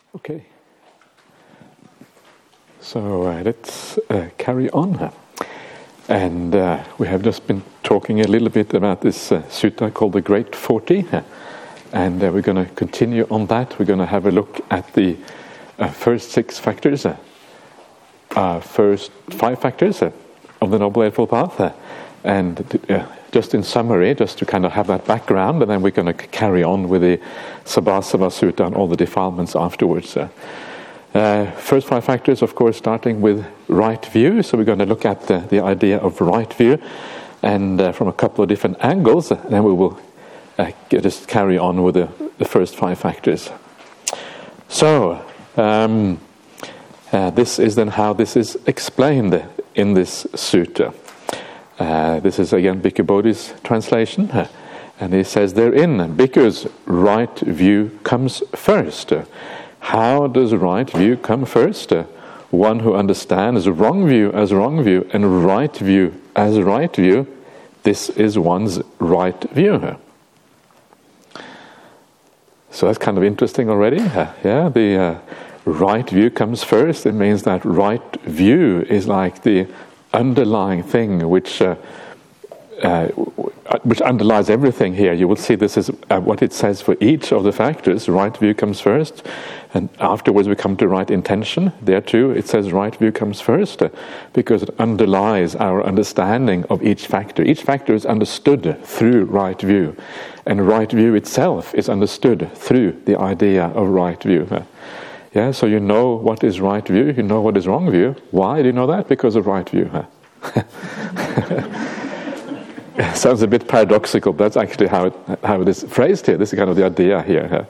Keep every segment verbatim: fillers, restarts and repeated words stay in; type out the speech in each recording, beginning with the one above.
Okay, so uh, let's uh, carry on. And uh, we have just been talking a little bit about this uh, sutta called the Great Forty, and uh, we're going to continue on that. We're going to have a look at the uh, first six factors, uh, uh, first five factors uh, of the Noble Eightfold Path, uh, and uh, just in summary, just to kind of have that background, and then we're going to carry on with the Sabbasava Sutta and all the defilements afterwards. Uh, uh, first five factors, of course, starting with right view. So we're going to look at the, the idea of right view, and uh, from a couple of different angles, and then we will uh, just carry on with the, the first five factors. So um, uh, this is then how this is explained in this sutta. Uh, this is again Bhikkhu Bodhi's translation, uh, and he says therein, Bhikkhu's right view comes first. Uh, how does right view come first? Uh, one who understands wrong view as wrong view and right view as right view, this is one's right view. So that's kind of interesting already. Uh, yeah, the uh, right view comes first. It means that right view is like the underlying thing which uh, uh, which underlies everything here. You will see this is uh, what it says for each of the factors. Right view comes first, and afterwards we come to right intention. There too it says right view comes first, uh, because it underlies our understanding of each factor. Each factor is understood through right view, and right view itself is understood through the idea of right view. Uh, Yeah, so you know what is right view, you know what is wrong view. Why do you know that? Because of right view. Huh? Sounds a bit paradoxical, but that's actually how it, how it is phrased here. This is kind of the idea here. Huh?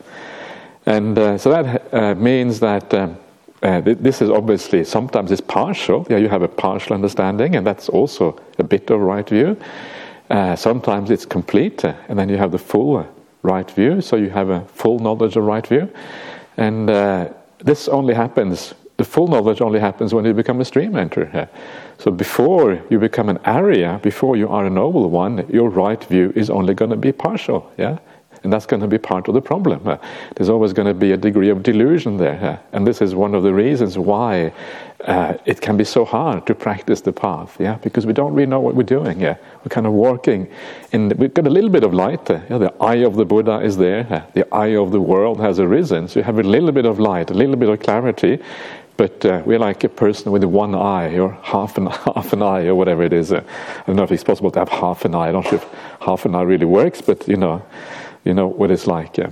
And uh, so that uh, means that um, uh, th- this is obviously, sometimes it's partial. Yeah, you have a partial understanding, and that's also a bit of right view. Uh, sometimes it's complete, uh, and then you have the full uh, right view, so you have a full knowledge of right view. And uh, this only happens, the full knowledge only happens when you become a stream enter. So before you become an Arya, before you are a noble one, your right view is only going to be partial, yeah? And that's going to be part of the problem. Uh, there's always going to be a degree of delusion there. Uh, and this is one of the reasons why uh, it can be so hard to practice the path, yeah? Because we don't really know what we're doing. Yeah? We're kind of walking in, we've got a little bit of light. Uh, yeah? The eye of the Buddha is there. Uh, the eye of the world has arisen. So you have a little bit of light, a little bit of clarity. But uh, we're like a person with one eye, or half an half an eye, or whatever it is. Uh, I don't know if it's possible to have half an eye. I don't know if half an eye really works, but you know, you know what it's like. Yeah.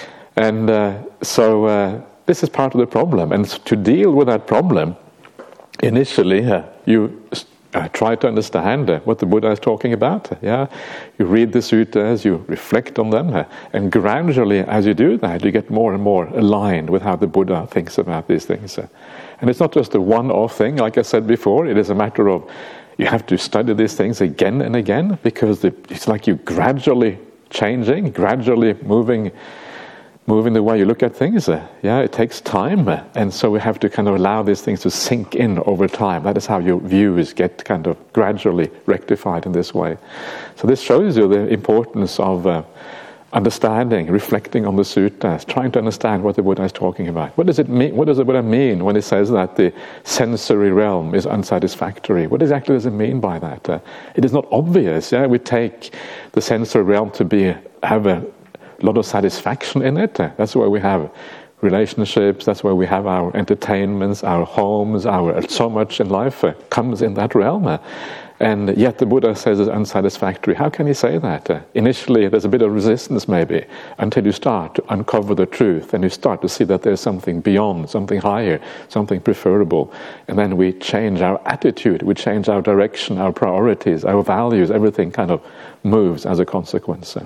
And uh, so uh, this is part of the problem. And to deal with that problem, initially uh, you uh, try to understand uh, what the Buddha is talking about. Uh, yeah, you read the suttas, you reflect on them, uh, and gradually, as you do that, you get more and more aligned with how the Buddha thinks about these things. Uh, and it's not just a one-off thing, like I said before. It is a matter of you have to study these things again and again, because the, it's like you gradually changing, gradually moving moving the way you look at things. Uh, yeah, it takes time, uh, and so we have to kind of allow these things to sink in over time. That is how your views get kind of gradually rectified in this way. So this shows you the importance of uh, understanding, reflecting on the suttas, trying to understand what the Buddha is talking about. What does it mean? What does the Buddha mean when he says that the sensory realm is unsatisfactory? What exactly does it mean by that? Uh, it is not obvious. Yeah, we take the sensory realm to be have a lot of satisfaction in it. Uh, that's where we have relationships. That's where we have our entertainments, our homes, our so much in life uh, comes in that realm. Uh, And yet the Buddha says it's unsatisfactory. How can he say that? Uh, initially there's a bit of resistance maybe, until you start to uncover the truth and you start to see that there's something beyond, something higher, something preferable. And then we change our attitude, we change our direction, our priorities, our values, everything kind of moves as a consequence.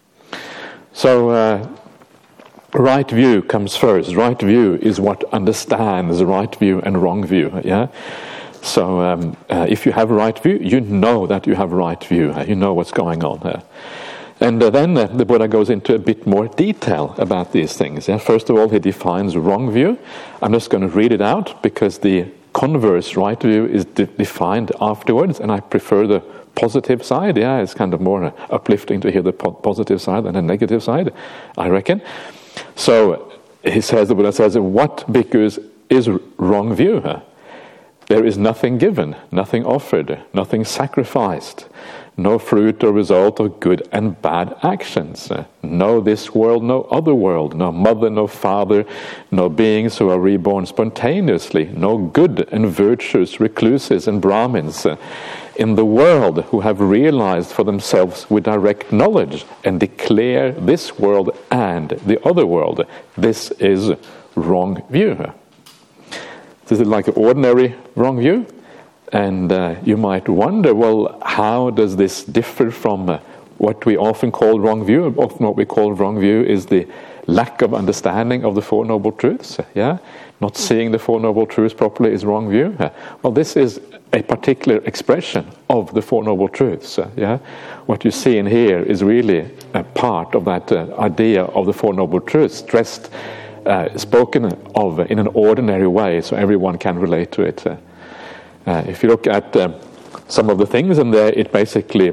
So uh, right view comes first. Right view is what understands right view and wrong view. Yeah. So um, uh, if you have right view, you know that you have right view. Uh, you know what's going on. Uh, and uh, then uh, the Buddha goes into a bit more detail about these things. Yeah? First of all, he defines wrong view. I'm just going to read it out because the converse right view is de- defined afterwards, and I prefer the positive side. Yeah, it's kind of more uh, uplifting to hear the po- positive side than the negative side, I reckon. So he says, the Buddha says, what bhikkhus is wrong view? There is nothing given, nothing offered, nothing sacrificed, no fruit or result of good and bad actions. No this world, no other world, no mother, no father, no beings who are reborn spontaneously, no good and virtuous recluses and Brahmins in the world who have realized for themselves with direct knowledge and declare this world and the other world. This is wrong view. This is like an ordinary wrong view. And uh, you might wonder, well, how does this differ from uh, what we often call wrong view? Often what we call wrong view is the lack of understanding of the Four Noble Truths. Yeah, not seeing the Four Noble Truths properly is wrong view. Uh, well, this is a particular expression of the Four Noble Truths. Uh, yeah, what you see in here is really a part of that uh, idea of the Four Noble Truths, stressed, uh, spoken of in an ordinary way, so everyone can relate to it. Uh, Uh, if you look at uh, some of the things in there, it basically,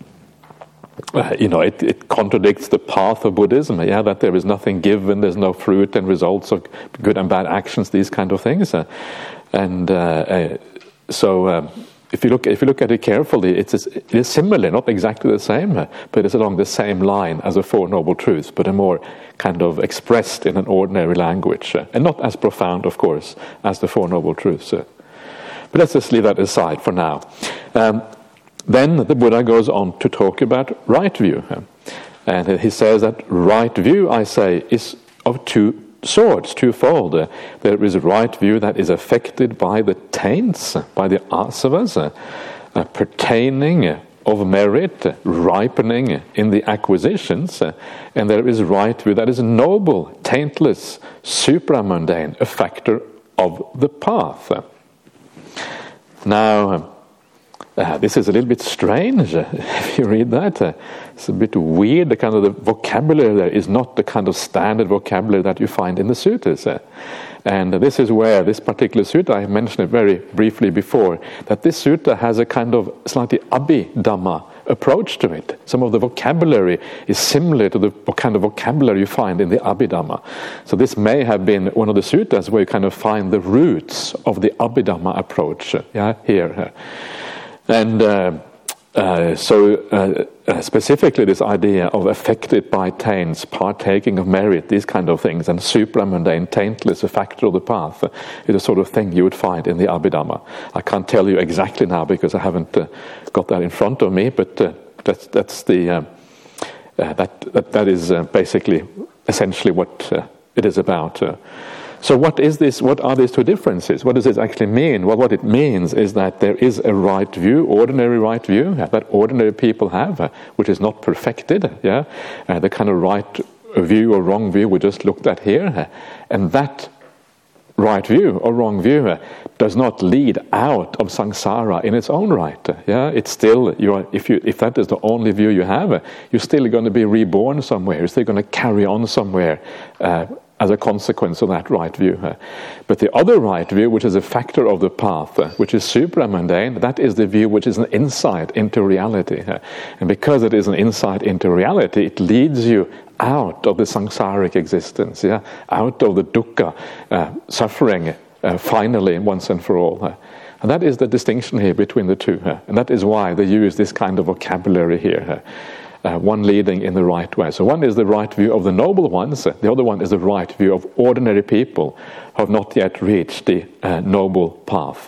uh, you know, it, it contradicts the path of Buddhism. Yeah, that there is nothing given, there's no fruit and results of good and bad actions, these kind of things. Uh, and uh, uh, so, um, if you look if you look at it carefully, it's it is similar, not exactly the same, uh, but it's along the same line as the Four Noble Truths, but a more kind of expressed in an ordinary language, uh, and not as profound, of course, as the Four Noble Truths. Uh, But let's just leave that aside for now. Um, then the Buddha goes on to talk about right view. And he says that right view, I say, is of two sorts, twofold. Uh, there is right view that is affected by the taints, by the asavas, uh, uh, pertaining of merit, uh, ripening in the acquisitions. Uh, and there is right view that is noble, taintless, supramundane, a factor of the path. Now, uh, this is a little bit strange uh, if you read that. Uh, it's a bit weird. The kind of the vocabulary there is not the kind of standard vocabulary that you find in the sutras. Uh, and this is where this particular sutta, I mentioned it very briefly before, that this sutta has a kind of slightly abhidhamma approach to it. Some of the vocabulary is similar to the kind of vocabulary you find in the Abhidhamma. So this may have been one of the suttas where you kind of find the roots of the Abhidhamma approach. Yeah, here. And uh, uh, so uh, uh, specifically this idea of affected by taints, partaking of merit, these kind of things, and supramundane, taintless, a factor of the path, uh, is the sort of thing you would find in the Abhidhamma. I can't tell you exactly now because I haven't uh, got that in front of me, but uh, that's that's the uh, uh, that, that that is uh, basically essentially what uh, it is about. Uh, so what is this? What are these two differences? What does this actually mean? Well, what it means is that there is a right view, ordinary right view, uh, that ordinary people have, uh, which is not perfected. Yeah, uh, the kind of right view or wrong view we just looked at here, uh, and that right view or wrong view uh, does not lead out of samsara in its own right. Uh, yeah, it's still you are, if you if that is the only view you have, uh, you're still going to be reborn somewhere. You're still going to carry on somewhere uh, as a consequence of that right view. Uh, but the other right view, which is a factor of the path, uh, which is supramundane, that is the view which is an insight into reality. Uh, and because it is an insight into reality, it leads you out of the samsaric existence, yeah, out of the dukkha, uh, suffering, uh, finally, once and for all. Uh, and that is the distinction here between the two. Uh, and that is why they use this kind of vocabulary here. Uh, Uh, one leading in the right way. So one is the right view of the noble ones, the other one is the right view of ordinary people who have not yet reached the uh, noble path.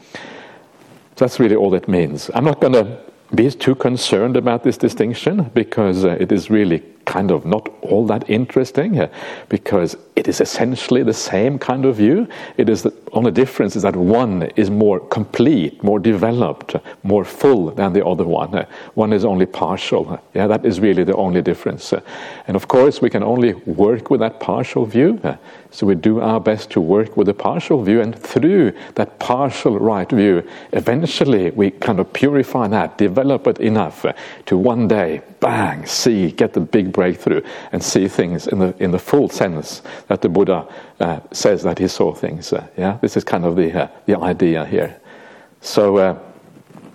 So that's really all it means. I'm not going to be too concerned about this distinction because uh, it is really kind of not all that interesting uh, because it is essentially the same kind of view. It is the only difference is that one is more complete, more developed, more full than the other one. Uh, one is only partial. Uh, yeah, that is really the only difference. Uh, and of course, we can only work with that partial view. Uh, so we do our best to work with the partial view, and through that partial right view, eventually we kind of purify that, develop it enough uh, to one day, bang, see, get the big breakthrough and see things in the in the full sense that the Buddha uh, says that he saw things. Uh, yeah, this is kind of the uh, the idea here. So, uh,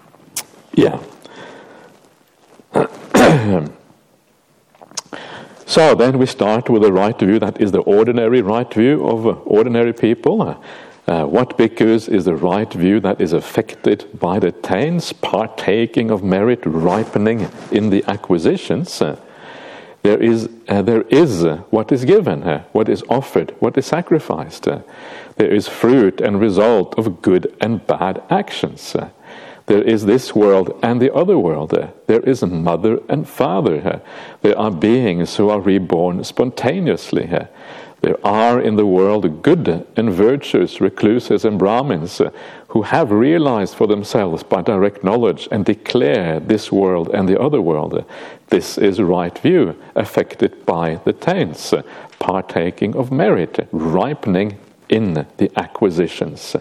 yeah. So then we start with the right view that is the ordinary right view of uh, ordinary people. Uh, uh, what bhikkhus is the right view that is affected by the taints, partaking of merit, ripening in the acquisitions? Uh, there is uh, there is uh, what is given, uh, what is offered, what is sacrificed. Uh, there is fruit and result of good and bad actions. Uh, There is this world and the other world. There is a mother and father. There are beings who are reborn spontaneously. There are in the world good and virtuous recluses and Brahmins who have realized for themselves by direct knowledge and declare this world and the other world. This is right view, affected by the taints, partaking of merit, ripening in the acquisitions.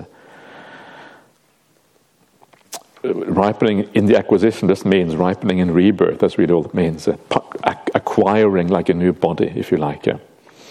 Ripening in the acquisition just means ripening in rebirth. That's really all it means. Uh, acquiring like a new body, if you like. Yeah.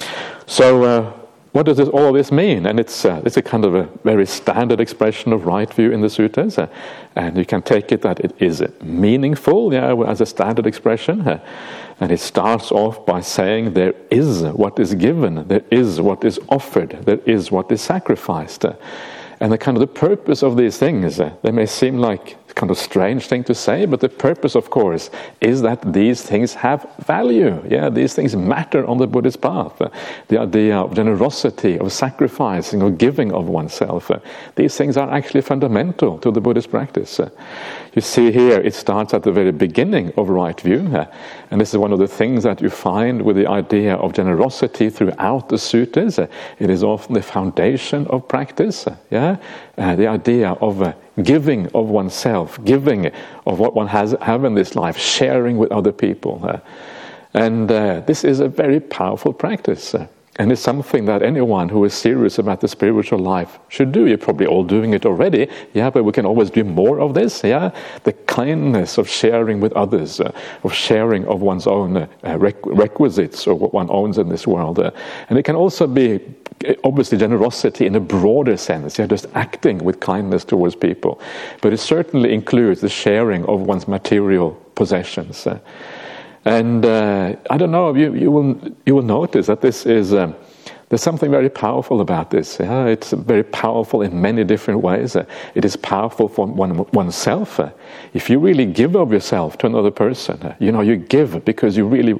So, uh, what does this, all of this mean? And it's uh, it's a kind of a very standard expression of right view in the suttas, uh, and you can take it that it is meaningful, yeah, as a standard expression. Uh, and it starts off by saying there is what is given, there is what is offered, there is what is sacrificed. Uh, And the kind of the purpose of these things, uh, they may seem like a kind of strange thing to say, but the purpose, of course, is that these things have value. Yeah, these things matter on the Buddhist path. Uh, the idea of generosity, of sacrificing, of giving of oneself. Uh, these things are actually fundamental to the Buddhist practice. Uh, you see here, it starts at the very beginning of right view. Uh, and this is one of the things that you find with the idea of generosity throughout the suttas. Uh, it is often the foundation of practice. Uh, yeah, uh, the idea of uh, giving of oneself, giving of what one has have in this life, sharing with other people. Uh, and uh, this is a very powerful practice. Uh, and it's something that anyone who is serious about the spiritual life should do. You're probably all doing it already, yeah, but we can always do more of this, yeah. The kindness of sharing with others, uh, of sharing of one's own uh, requ- requisites or what one owns in this world. Uh, and it can also be obviously generosity in a broader sense, yeah, just acting with kindness towards people. But it certainly includes the sharing of one's material possessions. Uh, and uh, I don't know, you, you will you will notice that this is um, there's something very powerful about this. Yeah? It's very powerful in many different ways. Uh, it is powerful for one, oneself. Uh, if you really give of yourself to another person, uh, you know, you give because you really,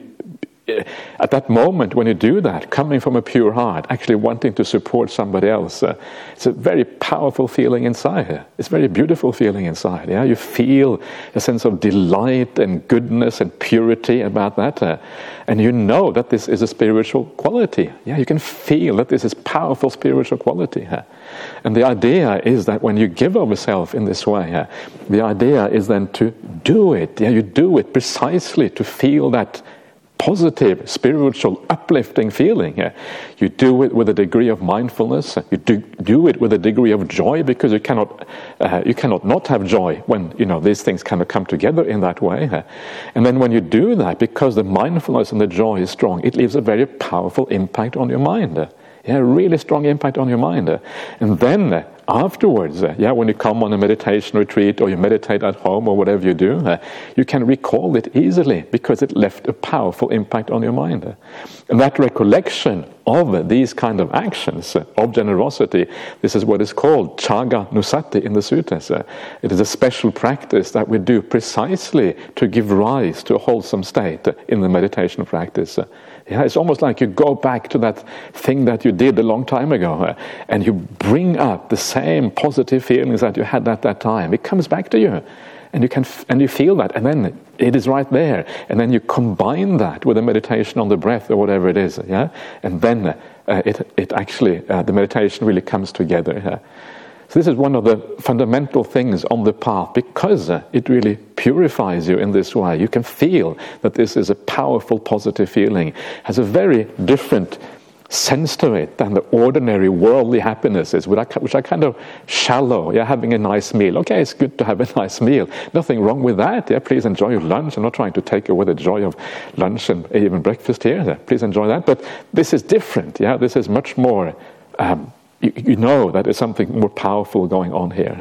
at that moment when you do that, coming from a pure heart, actually wanting to support somebody else, uh, it's a very powerful feeling inside. It's a very beautiful feeling inside. Yeah, you feel a sense of delight and goodness and purity about that, uh, and you know that this is a spiritual quality. Yeah, you can feel that this is powerful spiritual quality. Uh, and the idea is that when you give of yourself in this way, uh, the idea is then to do it. Yeah, you do it precisely to feel that positive, spiritual, uplifting feeling. Uh, you do it with a degree of mindfulness. You do, do it with a degree of joy, because you cannot uh, you cannot not have joy when you know these things kind of come together in that way. Uh, and then when you do that, because the mindfulness and the joy is strong, it leaves a very powerful impact on your mind. Uh, yeah, really strong impact on your mind. Uh, and then uh, afterwards, uh, yeah, when you come on a meditation retreat or you meditate at home or whatever you do, uh, you can recall it easily because it left a powerful impact on your mind. Uh, and that recollection of uh, these kind of actions uh, of generosity, this is what is called chaga nusati in the suttas. Uh, it is a special practice that we do precisely to give rise to a wholesome state uh, in the meditation practice. Uh, Yeah, it's almost like you go back to that thing that you did a long time ago, uh, and you bring up the same positive feelings that you had at that time. It comes back to you, and you can f- and you feel that, and then it is right there. And then you combine that with a meditation on the breath or whatever it is, yeah. And then uh, it it actually uh, the meditation really comes together. Yeah? So this is one of the fundamental things on the path, because uh, it really purifies you in this way. You can feel that this is a powerful, positive feeling, has a very different sense to it than the ordinary worldly happiness is, which are kind of shallow. Yeah, having a nice meal. Okay, it's good to have a nice meal. Nothing wrong with that. Yeah, please enjoy your lunch. I'm not trying to take away the joy of lunch and even breakfast here. Yeah, please enjoy that. But this is different. Yeah, this is much more. Um, You, you know that there's something more powerful going on here.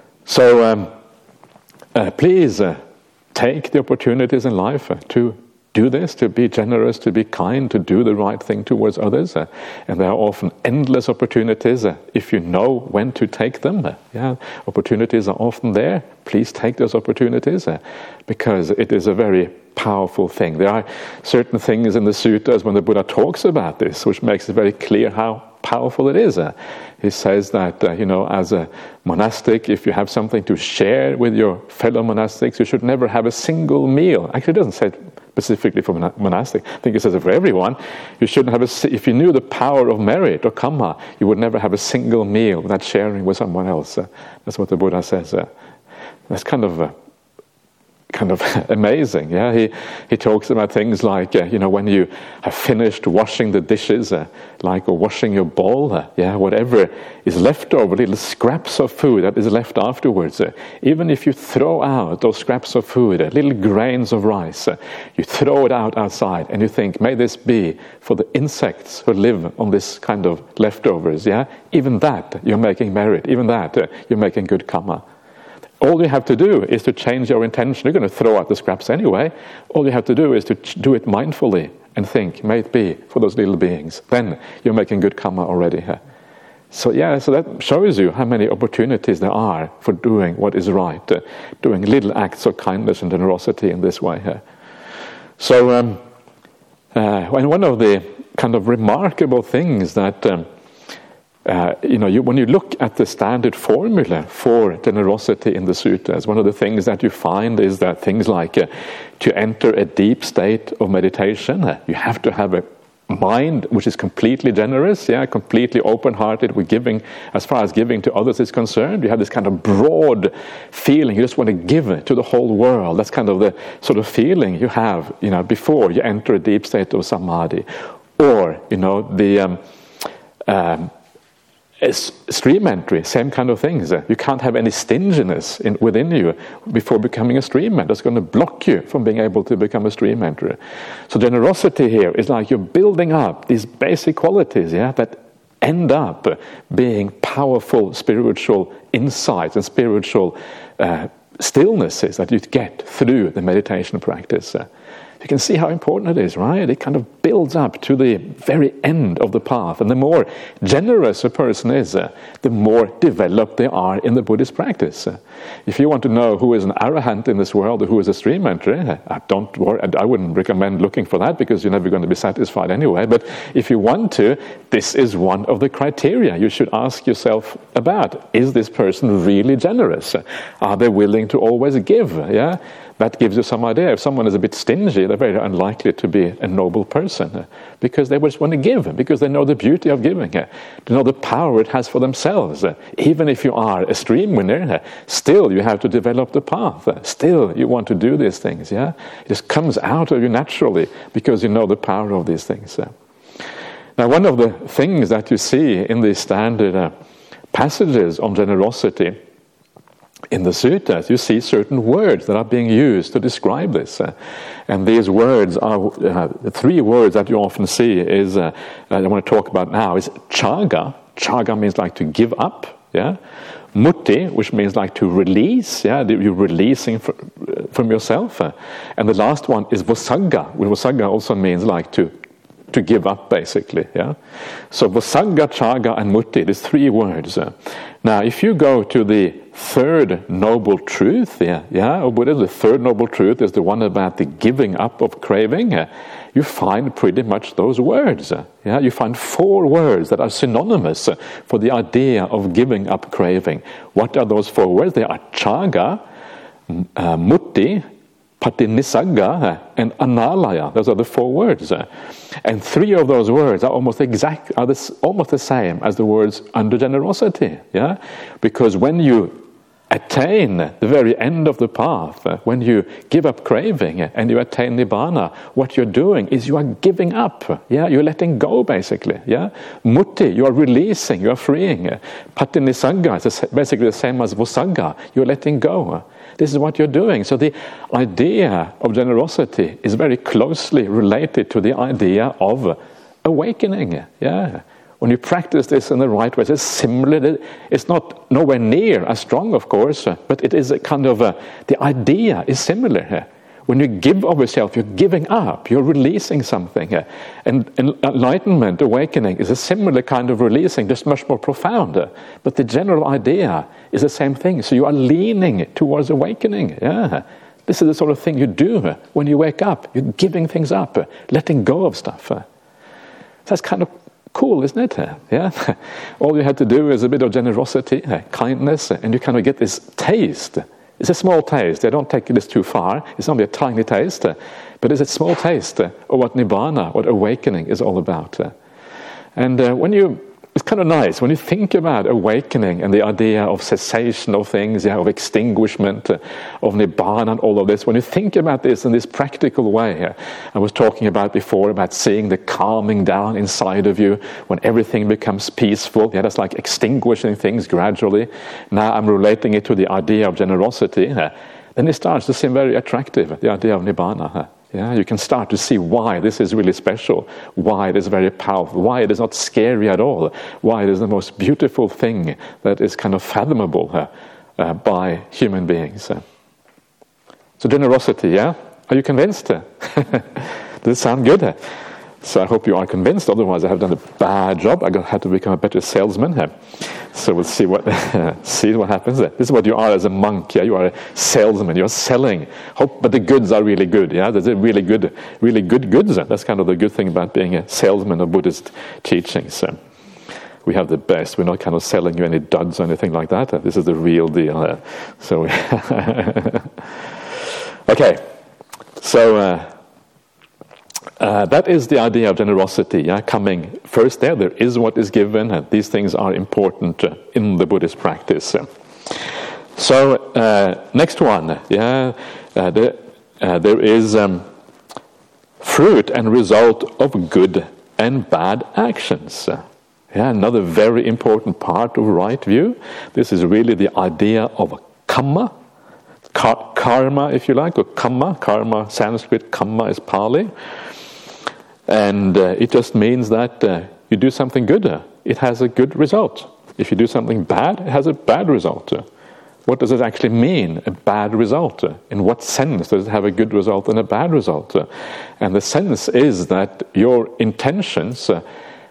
So um, uh, please uh, take the opportunities in life uh, to do this, to be generous, to be kind, to do the right thing towards others. Uh, and there are often endless opportunities uh, if you know when to take them. Uh, yeah, opportunities are often there. Please take those opportunities uh, because it is a very powerful thing. There are certain things in the sutras when the Buddha talks about this, which makes it very clear how powerful it is. Uh, he says that, uh, you know, as a monastic, if you have something to share with your fellow monastics, you should never have a single meal. Actually, it doesn't say it specifically for monastic. I think it says it for everyone. You shouldn't have a, if you knew the power of merit or karma, you would never have a single meal without sharing with someone else. Uh, that's what the Buddha says. Uh, that's kind of uh, kind of amazing. Yeah, he he talks about things like uh, you know, when you have finished washing the dishes, uh, like or washing your bowl, uh, yeah, whatever is left over, little scraps of food that is left afterwards. Uh, even if you throw out those scraps of food, uh, little grains of rice, uh, you throw it out outside, and you think, may this be for the insects who live on this kind of leftovers. Yeah, even that you're making merit. Even that uh, you're making good karma. All you have to do is to change your intention. You're going to throw out the scraps anyway. All you have to do is to do it mindfully and think, may it be for those little beings. Then you're making good karma already. Huh? So yeah, so that shows you how many opportunities there are for doing what is right, uh, doing little acts of kindness and generosity in this way. Huh? So, um, uh, and one of the kind of remarkable things that um, Uh, you know, you, when you look at the standard formula for generosity in the sutras, one of the things that you find is that things like uh, to enter a deep state of meditation, uh, you have to have a mind which is completely generous, yeah, completely open-hearted with giving, as far as giving to others is concerned. You have this kind of broad feeling, you just want to give to the whole world. That's kind of the sort of feeling you have, you know, before you enter a deep state of samadhi. Or, you know, the um, um, stream entry, same kind of things. You can't have any stinginess in, within you before becoming a stream enter. It's going to block you from being able to become a stream enter. So generosity here is like you're building up these basic qualities, yeah, that end up being powerful spiritual insights and spiritual uh, stillnesses that you get through the meditation practice. Uh, You can see how important it is, right? It kind of builds up to the very end of the path. And the more generous a person is, uh, the more developed they are in the Buddhist practice. Uh, if you want to know who is an arahant in this world or who is a stream entry, uh, don't worry, I wouldn't recommend looking for that because you're never going to be satisfied anyway. But if you want to, this is one of the criteria you should ask yourself about. Is this person really generous? Are they willing to always give? Yeah. That gives you some idea. If someone is a bit stingy, they're very unlikely to be a noble person uh, because they just want to give, because they know the beauty of giving, uh, they know the power it has for themselves. Uh, even if you are a stream winner, uh, still you have to develop the path. Uh, still you want to do these things. Yeah, it just comes out of you naturally because you know the power of these things. Uh. Now, one of the things that you see in these standard uh, passages on generosity in the sutras, you see certain words that are being used to describe this. Uh, and these words are, uh, the three words that you often see is, uh, I want to talk about now, is chaga. Chaga means like to give up, yeah. Mutti, which means like to release, yeah, you're releasing from yourself. Uh, and the last one is vosagga. Vosagga also means like to to give up, basically, yeah. So vosagga, chaga, and mutti, these three words. Uh, now, if you go to the third noble truth, yeah, yeah, or Buddha, the third noble truth is the one about the giving up of craving. Uh, you find pretty much those words. Uh, yeah, you find four words that are synonymous uh, for the idea of giving up craving. What are those four words? They are chaga, uh, mutti, patinissagga, and analaya. Those are the four words. And three of those words are almost exact, are this, almost the same as the words under generosity. Yeah? Because when you attain the very end of the path, when you give up craving and you attain nibbana, what you're doing is you are giving up. Yeah? You're letting go, basically. Yeah? Mutti, you are releasing, you are freeing. Patinissagga is basically the same as vosagga. You're letting go. This is what you're doing. So the idea of generosity is very closely related to the idea of awakening. Yeah. When you practice this in the right way, it's similar. It's not nowhere near as strong, of course, but it is a kind of a, the idea is similar. When you give of yourself, you're giving up, you're releasing something. And enlightenment, awakening, is a similar kind of releasing, just much more profound. But the general idea is the same thing. So you are leaning towards awakening. Yeah, this is the sort of thing you do when you wake up. You're giving things up, letting go of stuff. That's kind of cool, isn't it? Yeah. All you have to do is a bit of generosity, kindness, and you kind of get this taste. It's a small taste. I don't take this too far. It's only a tiny taste, but it's a small taste of what Nibbana, what awakening is all about. And uh, when you, it's kind of nice when you think about awakening and the idea of cessation of things, yeah, of extinguishment, uh, of Nibbana and all of this. When you think about this in this practical way, uh, I was talking about before about seeing the calming down inside of you when everything becomes peaceful. Yeah, that's like extinguishing things gradually. Now I'm relating it to the idea of generosity. Uh, then it starts to seem very attractive, the idea of Nibbana. Uh, Yeah, you can start to see why this is really special, why it is very powerful, why it is not scary at all, why it is the most beautiful thing that is kind of fathomable uh, uh, by human beings. Uh. So generosity, yeah? Are you convinced? Does it sound good? So I hope you are convinced, otherwise I have done a bad job. I have to become a better salesman. Uh. So we'll see what see what happens. This is what you are as a monk. Yeah, you are a salesman. You're selling. Hope, but the goods are really good. Yeah, there's a really good, really good goods. That's kind of the good thing about being a salesman of Buddhist teachings. So we have the best. We're not kind of selling you any duds or anything like that. This is the real deal. So, we okay. So. Uh, Uh, that is the idea of generosity, yeah, coming first there. There is what is given, and these things are important uh, in the Buddhist practice. So, uh, next one, yeah, uh, the, uh, there is um, fruit and result of good and bad actions. Yeah, another very important part of right view. This is really the idea of kamma, Ka- karma, if you like, or kamma. Karma, Sanskrit, kamma is Pali. And uh, it just means that uh, you do something good, uh, it has a good result. If you do something bad, it has a bad result. Uh, what does it actually mean, a bad result? Uh, in what sense does it have a good result and a bad result? Uh, and the sense is that your intentions uh,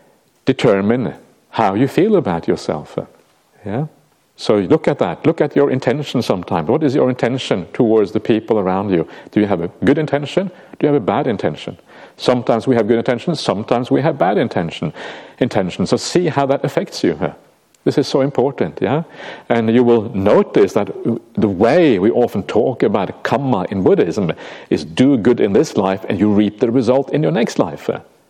determine how you feel about yourself. Uh, yeah. So look at that. Look at your intention sometimes. What is your intention towards the people around you? Do you have a good intention? Do you have a bad intention? Sometimes we have good intentions, sometimes we have bad intention. intention. So see how that affects you. This is so important, yeah? And you will notice that the way we often talk about kamma in Buddhism is do good in this life and you reap the result in your next life.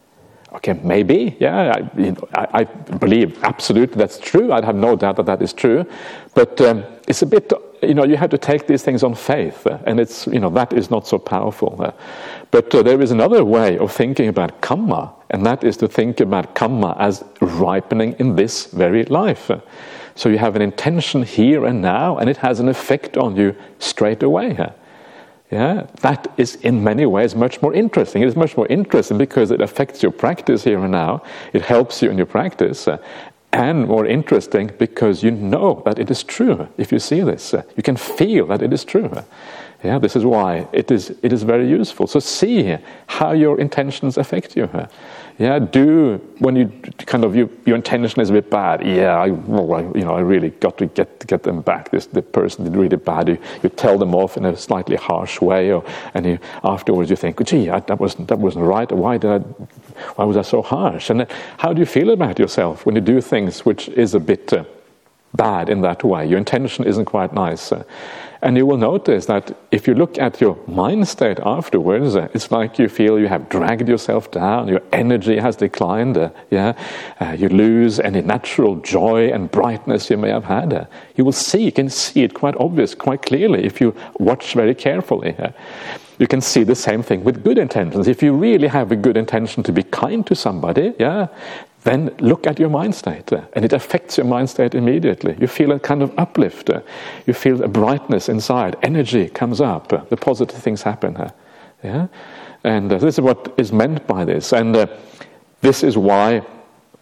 Okay, maybe, yeah, I, you know, I, I believe absolutely that's true. I have no doubt that that is true. But um, it's a bit, you know, you have to take these things on faith, uh, and it's, you know, that is not so powerful. Uh, but uh, there is another way of thinking about kamma, and that is to think about kamma as ripening in this very life. Uh, so you have an intention here and now, and it has an effect on you straight away. Uh, Yeah, that is in many ways much more interesting. It is much more interesting because it affects your practice here and now. It helps you in your practice. Uh, and more interesting because you know that it is true. If you see this, uh, you can feel that it is true. Uh, yeah, this is why it is it is very useful. So see how your intentions affect you. Uh, yeah, do when you kind of you, your intention is a bit bad. Yeah, I, well, I, you know, I really got to get get them back. This the person did really bad. You, you tell them off in a slightly harsh way, or and you, afterwards you think, gee, I, that wasn't that wasn't right. Why did I? Why was I so harsh? And how do you feel about yourself when you do things which is a bit uh, bad in that way? Your intention isn't quite nice. Uh, And you will notice that if you look at your mind state afterwards, uh, it's like you feel you have dragged yourself down, your energy has declined, uh, yeah, uh, you lose any natural joy and brightness you may have had. Uh, you will see, you can see it quite obvious, quite clearly if you watch very carefully. Uh, you can see the same thing with good intentions. If you really have a good intention to be kind to somebody, yeah, then look at your mind state, uh, and it affects your mind state immediately. You feel a kind of uplift. Uh, you feel a brightness inside. Energy comes up. Uh, the positive things happen. Uh, yeah, and uh, this is what is meant by this. And uh, this is why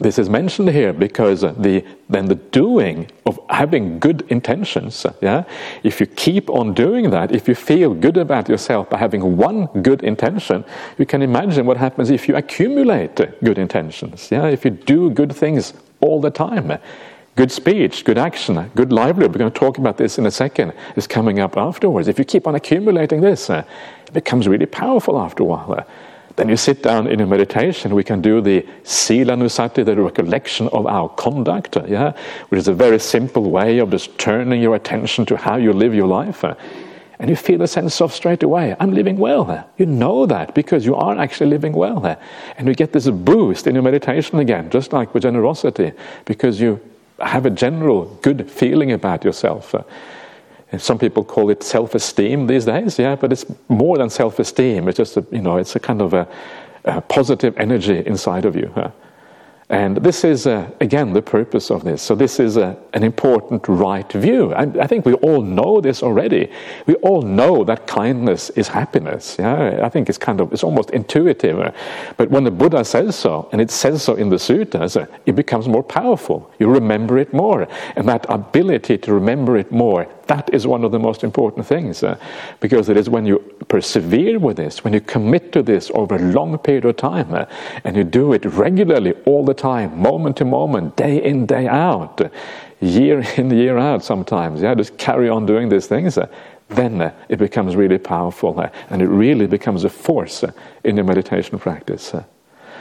this is mentioned here because the then the doing of having good intentions, yeah, if you keep on doing that, if you feel good about yourself by having one good intention, you can imagine what happens if you accumulate good intentions, yeah, if you do good things all the time. Good speech, good action, good livelihood. We're going to talk about this in a second. It's coming up afterwards. If you keep on accumulating this, uh, it becomes really powerful after a while. Uh, then you sit down in a meditation. We can do the Silanusati, the recollection of our conduct, uh, yeah, which is a very simple way of just turning your attention to how you live your life. Uh, and you feel a sense of straight away, I'm living well. Uh, you know that because you are actually living well. Uh, and you get this boost in your meditation again, just like with generosity, because you have a general good feeling about yourself. Uh, some people call it self-esteem these days, yeah, but it's more than self-esteem. It's just, a, you know, it's a kind of a, a positive energy inside of you. Uh, and this is, uh, again, the purpose of this. So this is a, an important right view. I, I think we all know this already. We all know that kindness is happiness. Yeah, I think it's kind of, it's almost intuitive. Uh, but when the Buddha says so, and it says so in the suttas, uh, it becomes more powerful. You remember it more. And that ability to remember it more, that is one of the most important things. Uh, because it is when you persevere with this, when you commit to this over a long period of time, uh, and you do it regularly all the time, moment to moment, day in, day out, year in, year out sometimes, yeah, just carry on doing these things, uh, then uh, it becomes really powerful, uh, and it really becomes a force uh, in your meditation practice. Uh.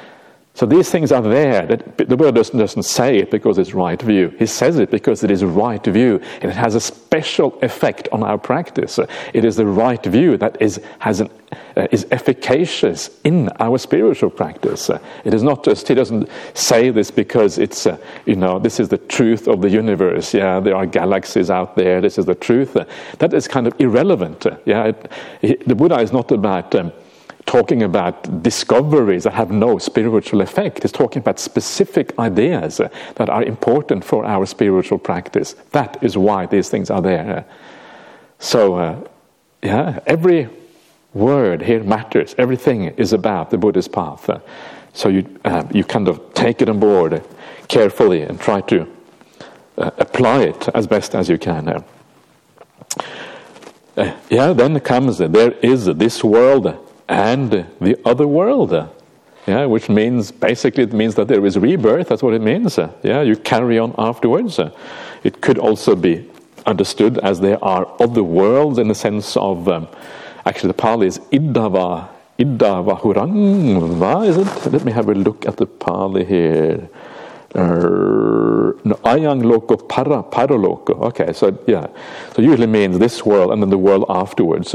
So these things are there. That the Buddha doesn't, doesn't say it because it's right view. He says it because it is right view, and it has a special effect on our practice. It is the right view that is has an uh, is efficacious in our spiritual practice. It is not just, he doesn't say this because it's uh, you know, this is the truth of the universe. Yeah, there are galaxies out there. This is the truth. That is kind of irrelevant. Yeah, it, it, the Buddha is not about Um, talking about discoveries that have no spiritual effect. It's talking about specific ideas uh, that are important for our spiritual practice. That is why these things are there. So, uh, yeah, every word here matters. Everything is about the Buddhist path. Uh, so you uh, you kind of take it on board carefully and try to uh, apply it as best as you can. Uh, uh, yeah, then comes, uh, there is this world and the other world, yeah, which means, basically it means that there is rebirth, that's what it means. Yeah, you carry on afterwards. It could also be understood as there are other worlds in the sense of, um, actually the Pali is Iddava, Iddava Hurangva, is it? Let me have a look at the Pali here. Uh, no, Ayang Loko Para, Paraloko. Okay, so yeah, so usually means this world and then the world afterwards.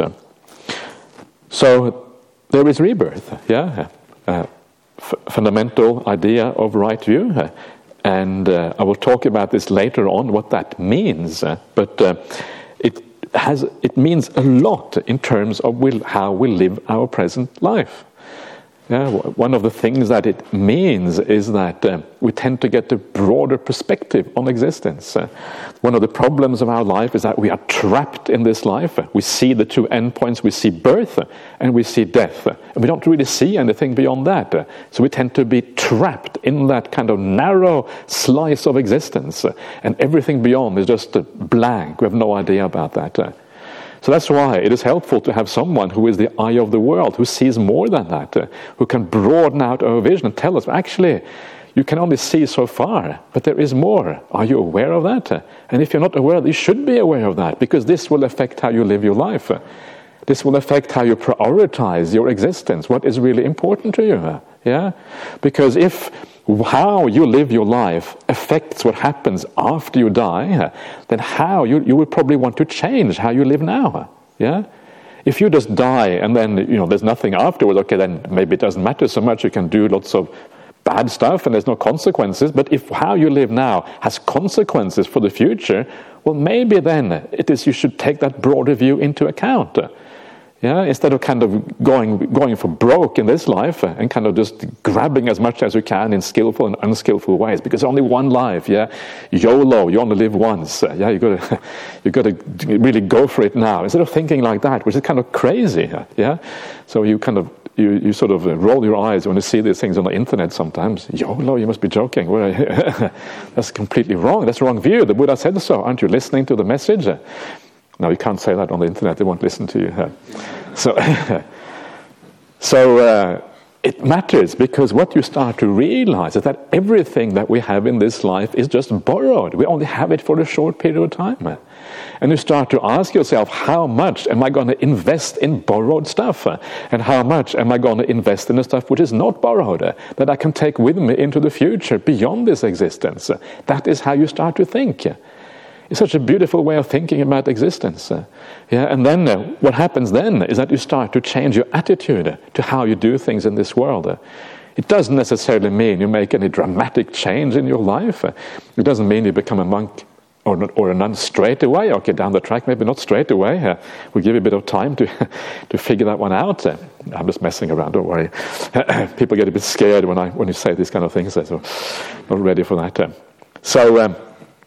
So, there is rebirth, yeah, uh, f- fundamental idea of right view, uh, and uh, I will talk about this later on, what that means, uh, but uh, it has it means a lot in terms of will, how we live our present life. Yeah, one of the things that it means is that uh, we tend to get a broader perspective on existence. Uh, one of the problems of our life is that we are trapped in this life. We see the two endpoints. We see birth and we see death. And we don't really see anything beyond that. Uh, so we tend to be trapped in that kind of narrow slice of existence. Uh, and everything beyond is just uh, blank. We have no idea about that. Uh, So that's why it is helpful to have someone who is the eye of the world, who sees more than that, uh, who can broaden out our vision and tell us, actually, you can only see so far, but there is more. Are you aware of that? Uh, and if you're not aware, you should be aware of that, because this will affect how you live your life. Uh, this will affect how you prioritize your existence, what is really important to you. Uh, yeah, because if how you live your life affects what happens after you die, then how you you will probably want to change how you live now. Yeah, if you just die and then you know there's nothing afterwards, okay, then maybe it doesn't matter so much. You can do lots of bad stuff and there's no consequences. But if how you live now has consequences for the future, well, maybe then it is you should take that broader view into account. Yeah, instead of kind of going going for broke in this life and kind of just grabbing as much as you can in skillful and unskillful ways, because only one life. Yeah, YOLO, you only live once. Yeah, you got to you got to really go for it now. Instead of thinking like that, which is kind of crazy. Yeah, so you kind of you, you sort of roll your eyes when you see these things on the internet sometimes. YOLO, you must be joking. That's completely wrong. That's the wrong view. The Buddha said so. Aren't you listening to the message? No, you can't say that on the internet. They won't listen to you. So, so uh, it matters, because what you start to realize is that everything that we have in this life is just borrowed. We only have it for a short period of time. And you start to ask yourself, how much am I going to invest in borrowed stuff? And how much am I going to invest in the stuff which is not borrowed, that I can take with me into the future, beyond this existence? That is how you start to think. It's such a beautiful way of thinking about existence. Yeah, and then uh, what happens then is that you start to change your attitude to how you do things in this world. It doesn't necessarily mean you make any dramatic change in your life. It doesn't mean you become a monk or, not, or a nun straight away. Okay, down the track, maybe not straight away. Uh, we'll give you a bit of time to to figure that one out. Uh, I'm just messing around, don't worry. People get a bit scared when I when you say these kind of things, so not ready for that. Uh, so... Um,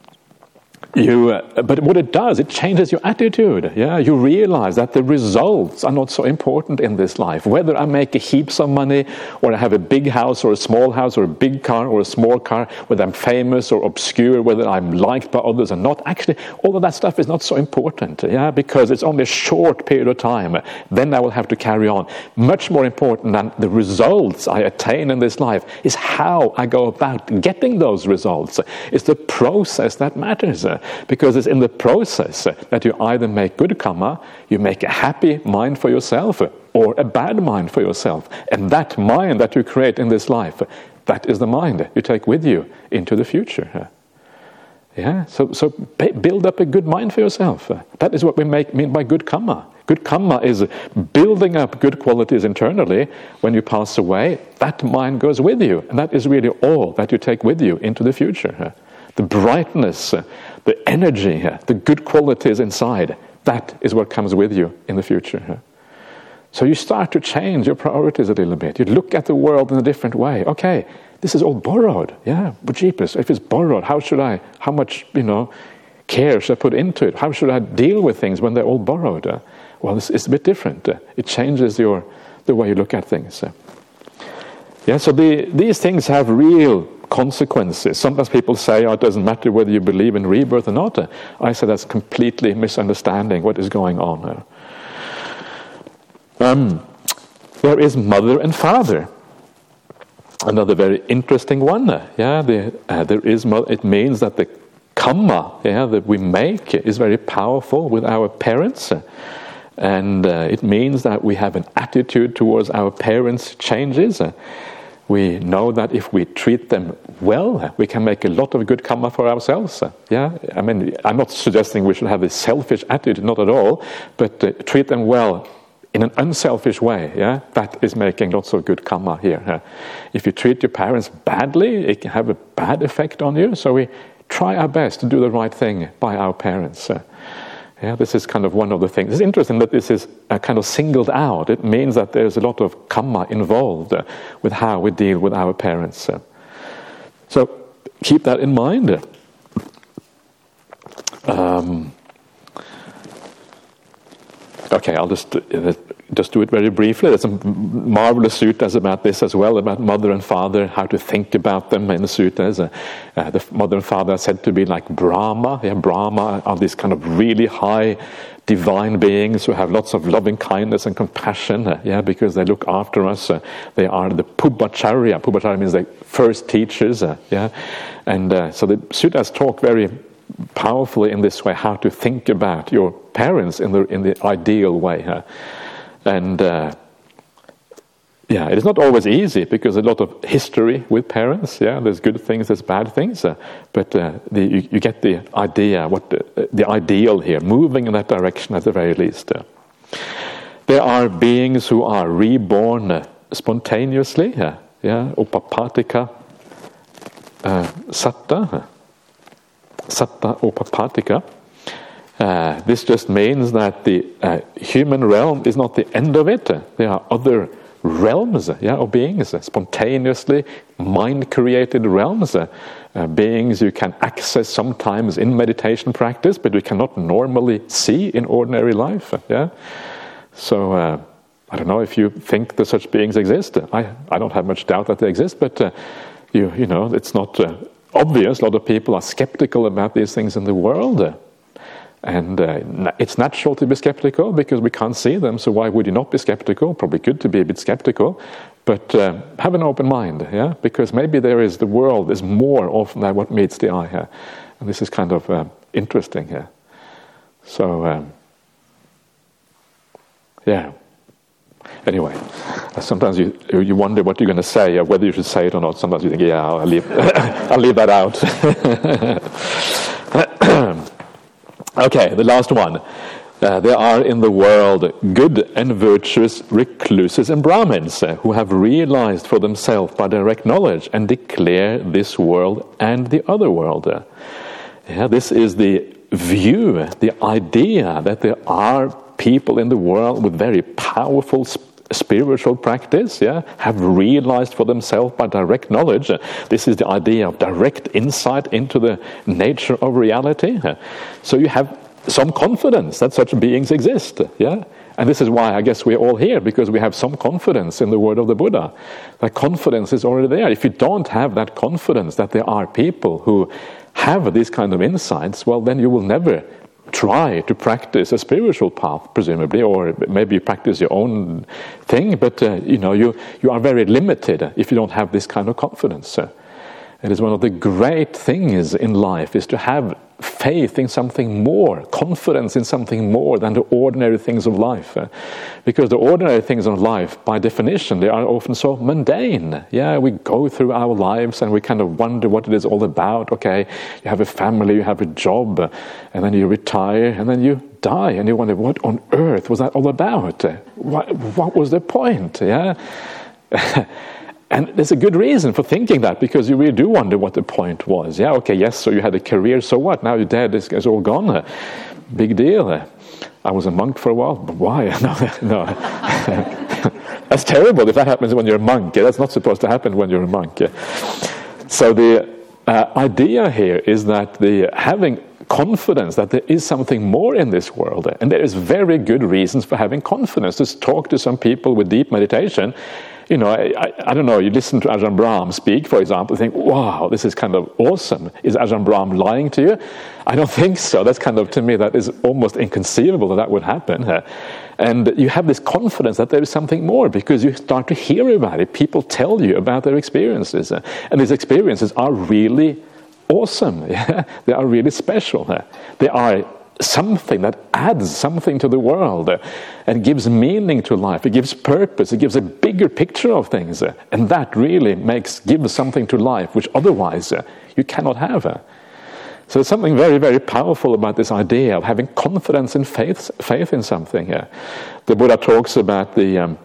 You, uh, but what it does, it changes your attitude. Yeah, you realize that the results are not so important in this life. Whether I make a heaps of money, or I have a big house or a small house, or a big car or a small car, whether I'm famous or obscure, whether I'm liked by others or not, actually, all of that stuff is not so important. Yeah, because it's only a short period of time. Then I will have to carry on. Much more important than the results I attain in this life is how I go about getting those results. It's the process that matters. Because it's in the process that you either make good karma, you make a happy mind for yourself, or a bad mind for yourself. And that mind that you create in this life, that is the mind you take with you into the future. Yeah, so so build up a good mind for yourself. That is what we make, mean by good karma. Good karma is building up good qualities internally. When you pass away, that mind goes with you. And that is really all that you take with you into the future. The brightness, the energy, the good qualities inside, that is what comes with you in the future. So you start to change your priorities a little bit. You look at the world in a different way. Okay, this is all borrowed. Yeah, but jeepers, if it's borrowed, how should I, how much, you know, care should I put into it? How should I deal with things when they're all borrowed? Well, it's, it's a bit different. It changes your the way you look at things. Yeah, so the, these things have real consequences. Sometimes people say, oh, it doesn't matter whether you believe in rebirth or not. I say that's completely misunderstanding what is going on. Um, there is mother and father. Another very interesting one. Yeah, the, uh, there is. It means that the karma, yeah, that we make is very powerful with our parents, and uh, it means that we have an attitude towards our parents changes. We know that if we treat them well, we can make a lot of good karma for ourselves. Yeah, I mean, I'm not suggesting we should have a selfish attitude, not at all, but uh, treat them well in an unselfish way. Yeah, that is making lots of good karma here. Uh, if you treat your parents badly, it can have a bad effect on you. So we try our best to do the right thing by our parents. Uh, Yeah, this is kind of one of the things. It's interesting that this is uh, kind of singled out. It means that there's a lot of karma involved uh, with how we deal with our parents. Uh, so keep that in mind. Um, okay, I'll just uh, just do it very briefly. There's some marvelous suttas about this as well, about mother and father, how to think about them in the suttas. Uh, uh, the mother and father are said to be like Brahma. Yeah, Brahma are these kind of really high divine beings who have lots of loving kindness and compassion, uh, yeah, because they look after us. Uh, they are the Pubbacharya. Pubbacharya means the first teachers. Uh, yeah, and uh, so the suttas talk very powerfully in this way how to think about your parents in the in the ideal way. Uh, And uh, yeah, it is not always easy because a lot of history with parents. Yeah, there's good things, there's bad things, uh, but uh, the, you, you get the idea, what the, the ideal here, moving in that direction at the very least. Uh. There are beings who are reborn uh, spontaneously. Uh, yeah, Upapatika uh, Satta, Satta Upapatika. Uh, this just means that the uh, human realm is not the end of it. Uh, there are other realms, yeah, of beings, uh, spontaneously mind-created realms, uh, uh, beings you can access sometimes in meditation practice, but we cannot normally see in ordinary life. Uh, yeah, so uh, I don't know if you think that such beings exist. I, I don't have much doubt that they exist, but uh, you you know, it's not uh, obvious. A lot of people are skeptical about these things in the world. Uh, and uh, it's natural to be skeptical because we can't see them, so why would you not be skeptical? Probably good to be a bit skeptical, but uh, have an open mind, yeah? Because maybe there is, the world is more often than what meets the eye here. And this is kind of uh, interesting here. So, um, yeah. Anyway, sometimes you you wonder what you're going to say, or whether you should say it or not. Sometimes you think, yeah, I'll leave, I'll leave that out. Okay, the last one. Uh, there are in the world good and virtuous recluses and Brahmins uh, who have realized for themselves by direct knowledge and declare this world and the other world. Uh, yeah, this is the view, the idea that there are people in the world with very powerful sp- spiritual practice, yeah, have realized for themselves by direct knowledge. Uh, this is the idea of direct insight into the nature of reality. Uh, so you have some confidence that such beings exist, yeah? And this is why I guess we're all here, because we have some confidence in the word of the Buddha. That confidence is already there. If you don't have that confidence that there are people who have these kind of insights, well, then you will never try to practice a spiritual path, presumably, or maybe you practice your own thing, but uh, you know, you, you are very limited if you don't have this kind of confidence. Uh, it is one of the great things in life, is to have faith in something more, confidence in something more than the ordinary things of life. Uh, because the ordinary things of life, by definition, they are often so mundane. Yeah, we go through our lives and we kind of wonder what it is all about. Okay, you have a family, you have a job, uh, and then you retire, and then you die, and you wonder, what on earth was that all about? Uh, what, what was the point? Yeah. And there's a good reason for thinking that, because you really do wonder what the point was. Yeah, okay, yes, so you had a career, so what? Now you're dead, it's, it's all gone. Uh, big deal. Uh, I was a monk for a while, but why? No, no. That's terrible if that happens when you're a monk. Yeah, that's not supposed to happen when you're a monk. Yeah. So the uh, idea here is that the having confidence that there is something more in this world, and there is very good reasons for having confidence. Just talk to some people with deep meditation. You know, I, I, I don't know, you listen to Ajahn Brahm speak, for example, think, wow, this is kind of awesome. Is Ajahn Brahm lying to you? I don't think so. That's kind of, to me, that is almost inconceivable that that would happen. And you have this confidence that there is something more, because you start to hear about it. People tell you about their experiences. And these experiences are really awesome. Yeah? They are really special. They are something that adds something to the world uh, and gives meaning to life. It gives purpose. It gives a bigger picture of things, uh, and that really makes gives something to life which otherwise uh, you cannot have. Uh. So there's something very, very powerful about this idea of having confidence and faith, faith in something. Uh. The Buddha talks about the um,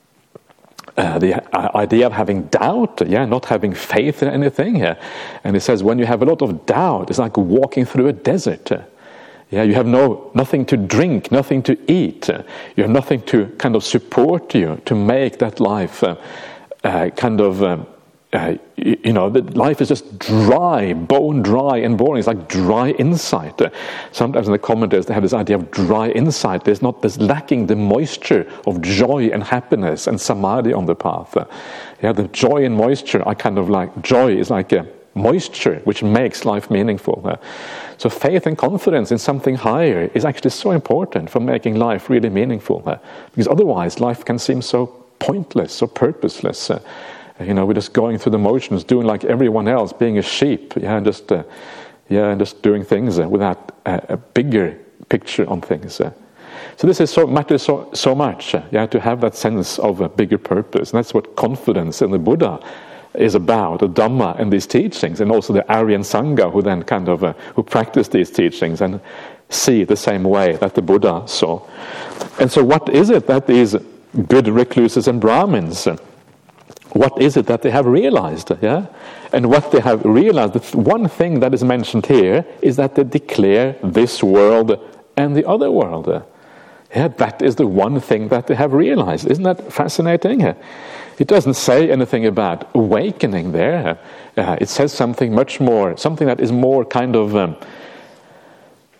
Uh, the uh, idea of having doubt, yeah, not having faith in anything here. And he says, when you have a lot of doubt, it's like walking through a desert. Uh. Yeah, you have no nothing to drink, nothing to eat. Uh, you have nothing to kind of support you to make that life uh, uh, kind of, um, uh, you, you know, that life is just dry, bone dry and boring. It's like dry insight. Uh, sometimes in the commentaries they have this idea of dry insight. There's not, there's lacking the moisture of joy and happiness and samadhi on the path. Uh, yeah, the joy and moisture are kind of like, joy is like a moisture which makes life meaningful. Uh, so faith and confidence in something higher is actually so important for making life really meaningful. Uh, because otherwise life can seem so pointless, so purposeless. Uh, you know, we're just going through the motions, doing like everyone else, being a sheep, yeah, and just, uh, yeah, and just doing things uh, without uh, a bigger picture on things. Uh. So this is so matters so so much. Uh, yeah, to have that sense of a bigger purpose, and that's what confidence in the Buddha is about, the Dhamma and these teachings, and also the Aryan Sangha who then kind of uh, who practice these teachings and see the same way that the Buddha saw. And so what is it that these good recluses and Brahmins, uh, what is it that they have realized? Yeah? And what they have realized, the one thing that is mentioned here is that they declare this world and the other world. Yeah, that is the one thing that they have realized. Isn't that fascinating? It doesn't say anything about awakening there. Uh, it says something much more, something that is more kind of, um,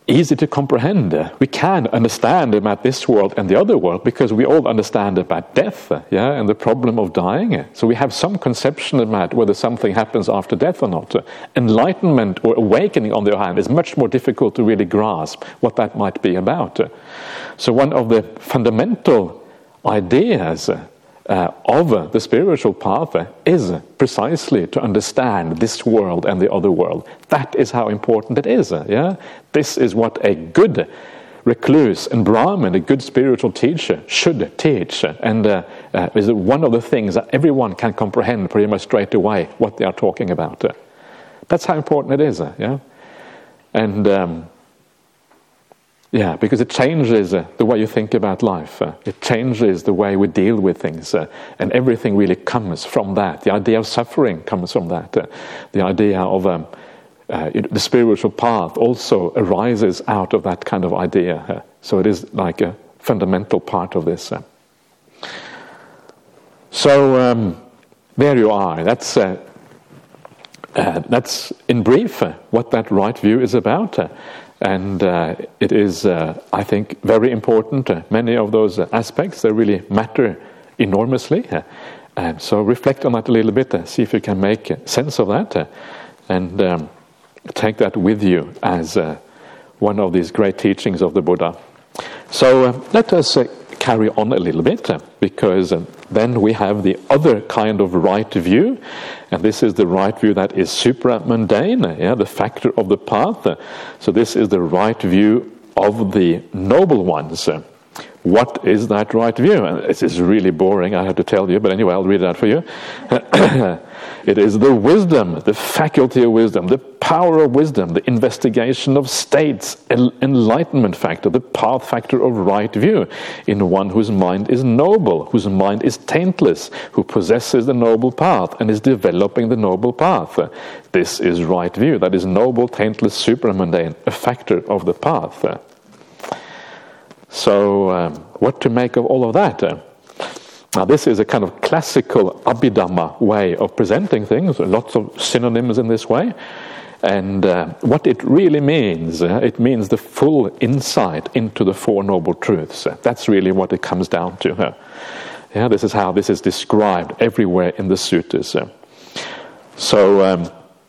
easy to comprehend. We can understand about this world and the other world because we all understand about death, yeah, and the problem of dying. So we have some conception about whether something happens after death or not. Enlightenment or awakening, on the other hand, is much more difficult to really grasp what that might be about. So one of the fundamental ideas Uh, of the spiritual path uh, is precisely to understand this world and the other world. That is how important it is. Uh, yeah, this is what a good recluse and Brahmin, a good spiritual teacher, should teach, and uh, uh, is one of the things that everyone can comprehend pretty much straight away what they are talking about. Uh, that's how important it is. Uh, yeah, and. Um, Yeah, because it changes uh, the way you think about life. Uh, it changes the way we deal with things. Uh, and everything really comes from that. The idea of suffering comes from that. Uh, the idea of um, uh, you know, the spiritual path also arises out of that kind of idea. Uh, so it is like a fundamental part of this. Uh. So um, there you are. That's, uh, uh, that's in brief uh, what that right view is about. Uh, And uh, it is, uh, I think, very important. Uh, many of those uh, aspects, they really matter enormously. Uh, and so reflect on that a little bit, uh, see if you can make sense of that, uh, and um, take that with you as uh, one of these great teachings of the Buddha. So uh, let us uh, carry on a little bit, uh, because uh, then we have the other kind of right view, and this is the right view that is supramundane, uh, yeah, the factor of the path. Uh, so this is the right view of the noble ones. Uh, what is that right view? And this is really boring, I have to tell you, but anyway, I'll read it out for you. It is the wisdom, the faculty of wisdom, the power of wisdom, the investigation of states, enlightenment factor, the path factor of right view, in one whose mind is noble, whose mind is taintless, who possesses the noble path and is developing the noble path. This is right view, that is noble, taintless, supramundane, a factor of the path. So, um, what to make of all of that? Now, this is a kind of classical Abhidhamma way of presenting things, lots of synonyms in this way. And uh, what it really means, uh, it means the full insight into the Four Noble Truths. Uh, that's really what it comes down to. Uh, yeah, this is how this is described everywhere in the suttas. Uh, so, um,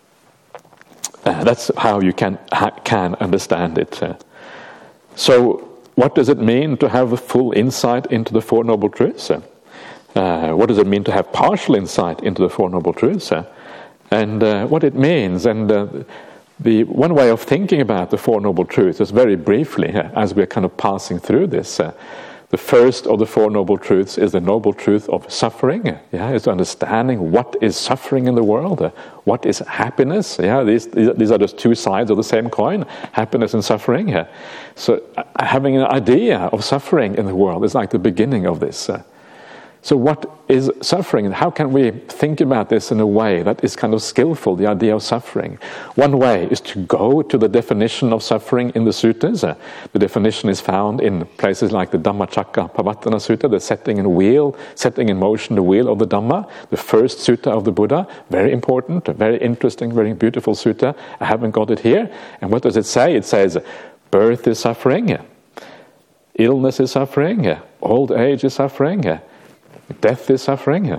uh, that's how you can, ha- can understand it. Uh, so, what does it mean to have a full insight into the Four Noble Truths? Uh, what does it mean to have partial insight into the Four Noble Truths? Uh, and uh, what it means, and uh, the one way of thinking about the Four Noble Truths is very briefly, uh, as we're kind of passing through this. Uh, the first of the Four Noble Truths is the noble truth of suffering. Uh, yeah, it's understanding what is suffering in the world, uh, what is happiness. Yeah, these these are just two sides of the same coin: happiness and suffering. Uh, so, uh, having an idea of suffering in the world is like the beginning of this. Uh, So what is suffering, and how can we think about this in a way that is kind of skillful, the idea of suffering? One way is to go to the definition of suffering in the suttas. Uh, the definition is found in places like the Dhammacakkappavattana Sutta, the setting in wheel, setting in motion the wheel of the Dhamma, the first sutta of the Buddha, very important, very interesting, very beautiful sutta. I haven't got it here. And what does it say? It says, birth is suffering, illness is suffering, old age is suffering, death is suffering.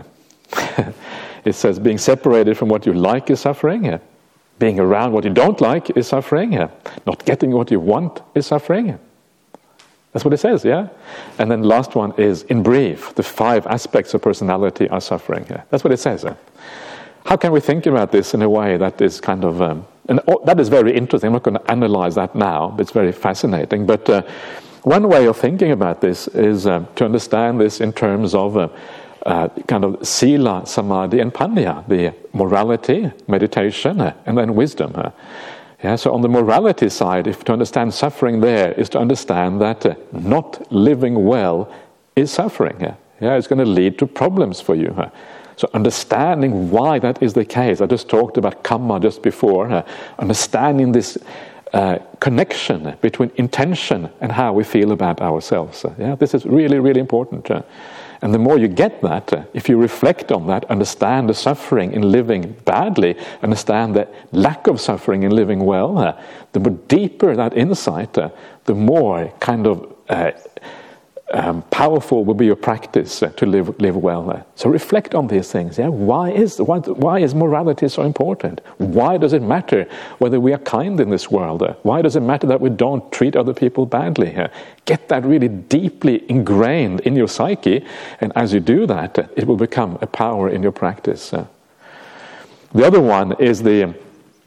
It says being separated from what you like is suffering. Being around what you don't like is suffering. Not getting what you want is suffering. That's what it says, yeah? And then the last one is, in brief, the five aspects of personality are suffering. That's what it says. How can we think about this in a way that is kind of... Um, and that is very interesting. I'm not going to analyze that now, but it's very fascinating. But... Uh, One way of thinking about this is uh, to understand this in terms of uh, uh, kind of sila, samadhi, and panya, the morality, meditation, uh, and then wisdom. Uh, yeah, so on the morality side, if to understand suffering there is to understand that uh, not living well is suffering. Uh, yeah, it's going to lead to problems for you. Uh, so understanding why that is the case, I just talked about kamma just before, uh, understanding this Uh, connection between intention and how we feel about ourselves. Uh, yeah, this is really, really important. Uh, And the more you get that, uh, if you reflect on that, understand the suffering in living badly, understand the lack of suffering in living well, uh, the more deeper that insight, uh, the more kind of uh, um, powerful will be your practice uh, to live live well. Uh. So reflect on these things. Yeah, why is why, why is morality so important? Why does it matter whether we are kind in this world? Uh? Why does it matter that we don't treat other people badly? Uh? Get that really deeply ingrained in your psyche, and as you do that, uh, it will become a power in your practice. Uh. The other one is the um,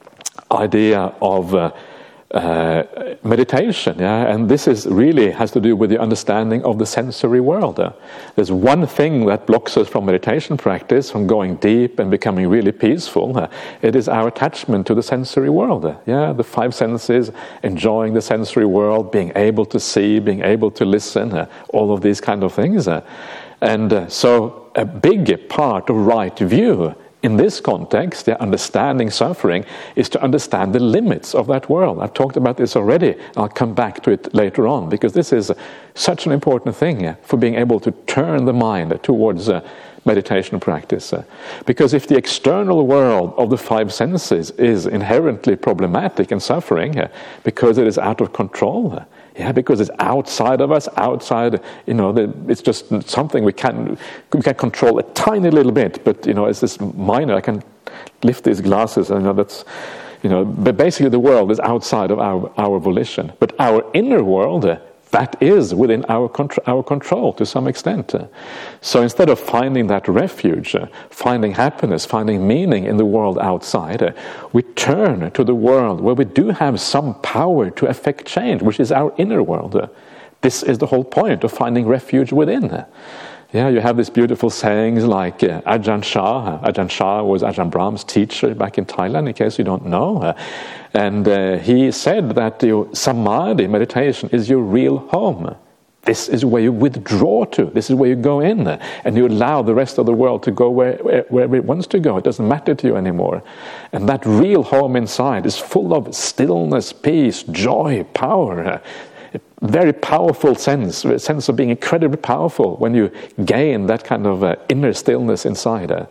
idea of uh, Uh, meditation, yeah, and this is really has to do with the understanding of the sensory world. Uh, there's one thing that blocks us from meditation practice, from going deep and becoming really peaceful. Uh, it is our attachment to the sensory world. Uh, yeah, the five senses, enjoying the sensory world, being able to see, being able to listen, uh, all of these kind of things. Uh, and uh, so a big part of right view in this context, yeah, understanding suffering is to understand the limits of that world. I've talked about this already. I'll come back to it later on, because this is such an important thing yeah, for being able to turn the mind towards uh, meditation practice. Uh, because if the external world of the five senses is inherently problematic and suffering, uh, because it is out of control, uh, yeah, because it's outside of us, outside, you know, the, it's just something we can we can control a tiny little bit, but, you know, it's this minor, I can lift these glasses, and, you know, that's, you know, but basically the world is outside of our, our volition. But our inner world, uh, that is within our, contr- our control to some extent. Uh, so instead of finding that refuge, uh, finding happiness, finding meaning in the world outside, uh, we turn to the world where we do have some power to affect change, which is our inner world. Uh, this is the whole point of finding refuge within. Uh, Yeah, you have these beautiful sayings like uh, Ajahn Chah. Ajahn Chah was Ajahn Brahm's teacher back in Thailand, in case you don't know. Uh, and uh, he said that your samadhi, meditation, is your real home. This is where you withdraw to. This is where you go in. Uh, and you allow the rest of the world to go where, where, wherever it wants to go. It doesn't matter to you anymore. And that real home inside is full of stillness, peace, joy, power. Uh, very powerful sense, a sense of being incredibly powerful when you gain that kind of uh, inner stillness inside. Uh.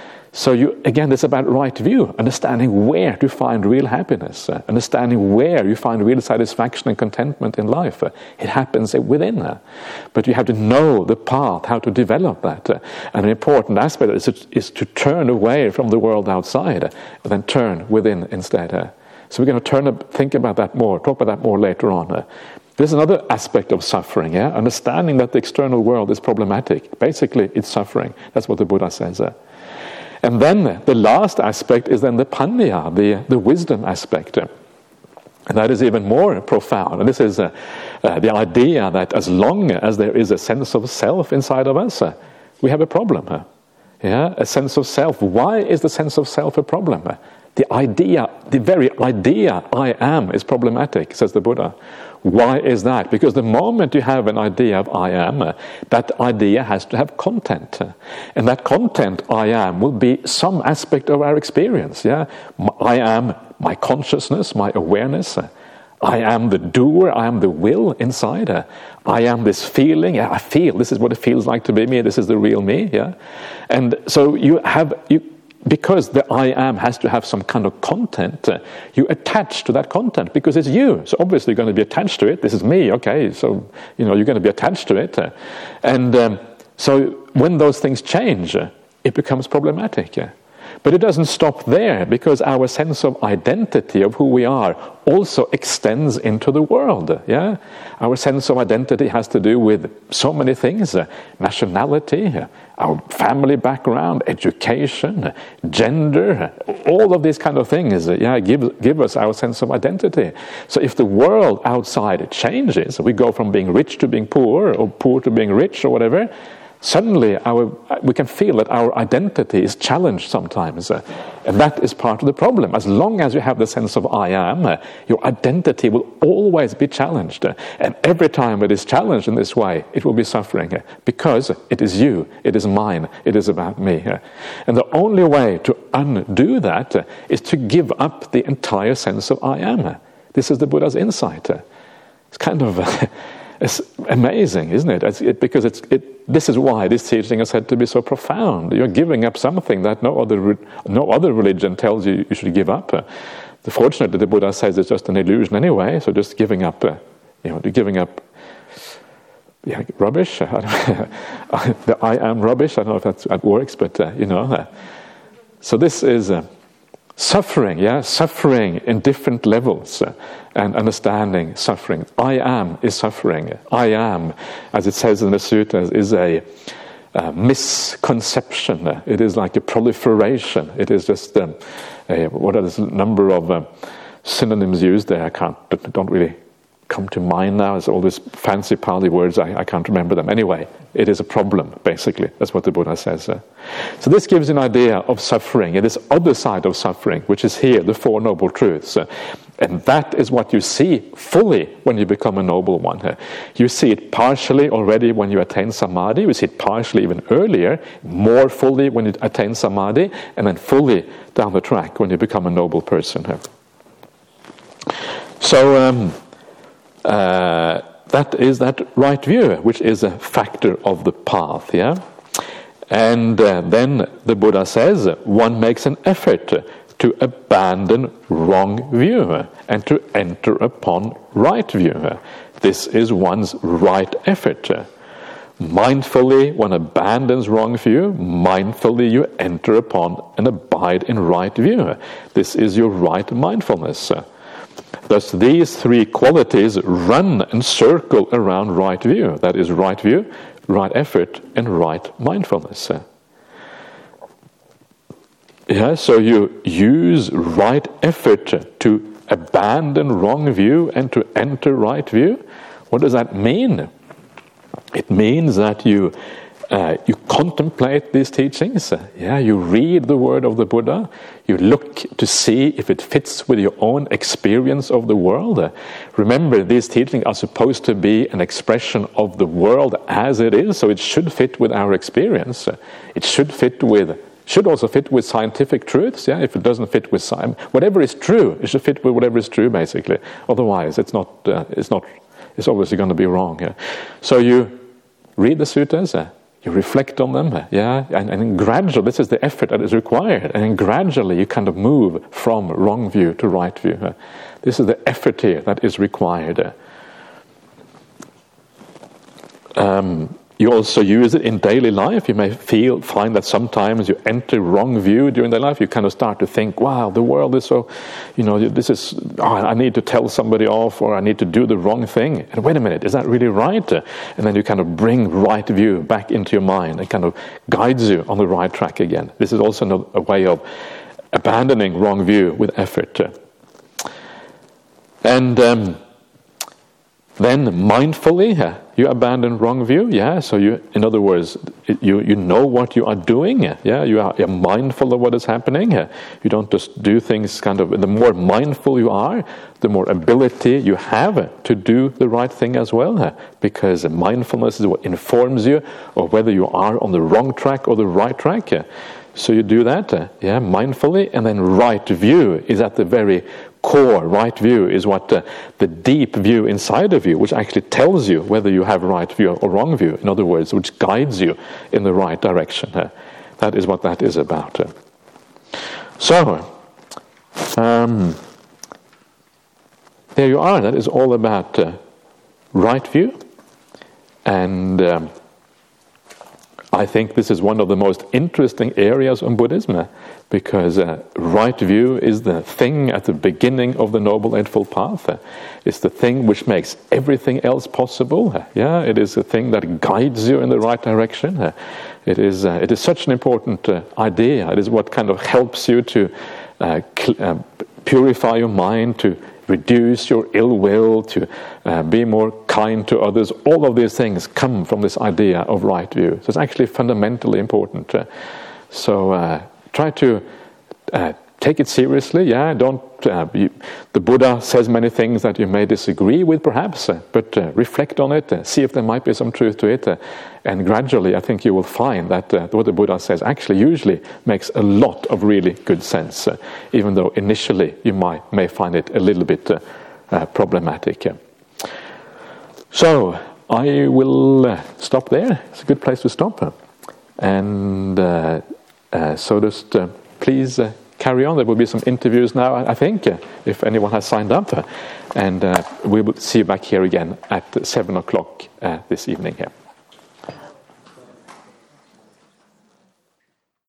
So you, again, it's about right view, understanding where to find real happiness, uh, understanding where you find real satisfaction and contentment in life. Uh, it happens within. Uh. But you have to know the path, how to develop that. Uh. And an important aspect is to, is to turn away from the world outside uh, and then turn within instead. Uh. So we're going to turn up, think about that more, talk about that more later on. Uh. There's another aspect of suffering, yeah? Understanding that the external world is problematic. Basically, it's suffering. That's what the Buddha says. Uh. And then the last aspect is then the panya, the, the wisdom aspect. Uh. And that is even more profound. And this is uh, uh, the idea that as long as there is a sense of self inside of us, uh, we have a problem. Uh. Yeah? A sense of self. Why is the sense of self a problem? Uh. The idea, the very idea I am is problematic, says the Buddha. Why is that? Because the moment you have an idea of I am, uh, that idea has to have content. Uh, and that content, I am, will be some aspect of our experience. Yeah, I am my consciousness, my awareness. Uh, I am the doer, I am the will inside. Uh, I am this feeling, yeah, I feel, this is what it feels like to be me, this is the real me. Yeah, and so you have... you. Because the I am has to have some kind of content, uh, you attach to that content because it's you. So obviously you're going to be attached to it. This is me, okay. So, you know, you're going to be attached to it. Uh, and um, so when those things change, uh, it becomes problematic. Uh. But it doesn't stop there, because our sense of identity of who we are also extends into the world. Yeah, our sense of identity has to do with so many things: uh, nationality, uh, our family background, education, uh, gender, uh, all of these kind of things. Uh, yeah, give give us our sense of identity. So if the world outside changes, we go from being rich to being poor, or poor to being rich, or whatever. Suddenly, our, we can feel that our identity is challenged sometimes. Uh, and that is part of the problem. As long as you have the sense of I am, uh, your identity will always be challenged. Uh, and every time it is challenged in this way, it will be suffering. Uh, because it is you, it is mine, it is about me. Uh, and the only way to undo that uh, is to give up the entire sense of I am. Uh, this is the Buddha's insight. Uh, it's kind of... Uh, It's amazing, isn't it? It's, it because it's it, this is why this teaching is said to be so profound. You're giving up something that no other no other religion tells you you should give up. Uh, fortunately, the Buddha says it's just an illusion anyway. So just giving up, uh, you know, giving up. Yeah, rubbish. The I am rubbish. I don't know if that's, that works, but uh, you know. Uh, so this is uh, suffering. Yeah, suffering in different levels uh, and understanding suffering. I am is suffering. I am, as it says in the sutras, is a, a misconception. It is like a proliferation. It is just um, a, what are the number of uh, synonyms used there? I can't. Don't really come to mind now. It's all these fancy Pali words, I, I can't remember them. Anyway, it is a problem, basically. That's what the Buddha says. Uh. So this gives an idea of suffering, and this other side of suffering, which is here, the Four Noble Truths. Uh, and that is what you see fully when you become a noble one. Uh. You see it partially already when you attain samadhi, you see it partially even earlier, more fully when you attain samadhi, and then fully down the track when you become a noble person. Uh. So, um, Uh, that is that right view, which is a factor of the path, yeah? And uh, then the Buddha says, one makes an effort to abandon wrong view and to enter upon right view. This is one's right effort. Mindfully, one abandons wrong view. Mindfully, you enter upon and abide in right view. This is your right mindfulness. Thus, these three qualities run and circle around right view. That is right view, right effort, and right mindfulness. Yeah, so you use right effort to abandon wrong view and to enter right view. What does that mean? It means that you Uh, you contemplate these teachings, uh, yeah, you read the word of the Buddha, you look to see if it fits with your own experience of the world. Uh, remember, these teachings are supposed to be an expression of the world as it is, so it should fit with our experience. Uh, it should fit with, should also fit with scientific truths, yeah, if it doesn't fit with science. Whatever is true, it should fit with whatever is true, basically. Otherwise, it's not, uh, it's not, it's obviously going to be wrong. Yeah? So you read the sutras, uh, you reflect on them, yeah, and, and gradually, this is the effort that is required, and then gradually you kind of move from wrong view to right view. This is the effort here that is required. Um, you also use it in daily life. You may feel, find that sometimes you enter wrong view during their life. You kind of start to think, wow, the world is so, you know, this is, oh, I need to tell somebody off, or I need to do the wrong thing. And wait a minute, is that really right? And then you kind of bring right view back into your mind and kind of guides you on the right track again. This is also a way of abandoning wrong view with effort. And um, then mindfully, uh, you abandon wrong view, yeah. So you, in other words, you you know what you are doing, yeah. You are you're mindful of what is happening. You don't just do things kind of. The more mindful you are, the more ability you have to do the right thing as well. Because mindfulness is what informs you of whether you are on the wrong track or the right track. So you do that, yeah, mindfully, and then right view is at the very core. Right view is what uh, the deep view inside of you, which actually tells you whether you have right view or wrong view. In other words, which guides you in the right direction. Uh, that is what that is about. Uh. So, um, there you are. That is all about uh, right view, and um, I think this is one of the most interesting areas in Buddhism, because uh, right view is the thing at the beginning of the Noble Eightfold Path. Uh, it's the thing which makes everything else possible. Uh, yeah, it is the thing that guides you in the right direction. Uh, it is uh, it is such an important uh, idea. It is what kind of helps you to uh, cl- uh, purify your mind, to reduce your ill will, to uh, be more kind to others. All of these things come from this idea of right view. So it's actually fundamentally important. Uh, so uh, try to uh, take it seriously. Yeah, don't. Uh, you, the Buddha says many things that you may disagree with, perhaps, uh, but uh, reflect on it. Uh, see if there might be some truth to it, uh, and gradually, I think you will find that uh, what the Buddha says actually usually makes a lot of really good sense, uh, even though initially you might may find it a little bit uh, uh, problematic. Uh. So I will uh, stop there. It's a good place to stop. And uh, uh, so just uh, please uh, carry on. There will be some interviews now, I think, uh, if anyone has signed up. And uh, we will see you back here again at seven o'clock uh, this evening here.